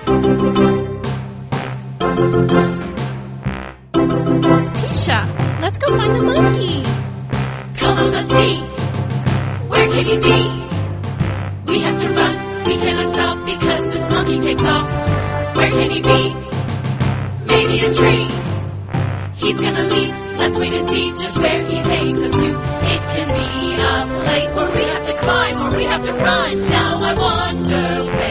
Tisha, let's go find the monkey. Come on, let's see. Where can he be? We have to run. We cannot stop because this monkey takes off. Where can he be? Maybe a tree. He's gonna leap. Let's wait and see just where he takes us to. It can be a place where we have to climb or we have to run. Now I wonder where